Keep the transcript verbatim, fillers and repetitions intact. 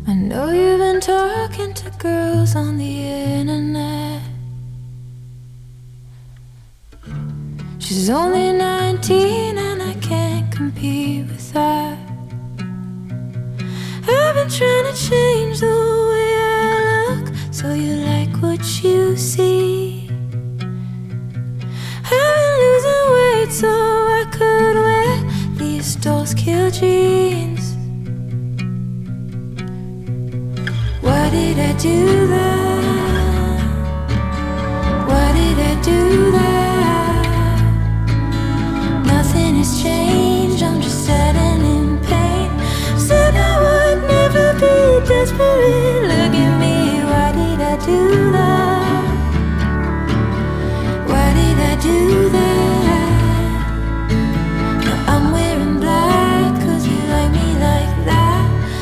I know you've been talking to girls on the internet. She's only nineteen and I can't compete with that. I've been trying to change the way I look, so you like what you see. I've been losing weight so I could wear these Dollskill jeans. Why did I do that? Why did I do that? Nothing has changed, I'm just sad and in pain. Said I would never be desperate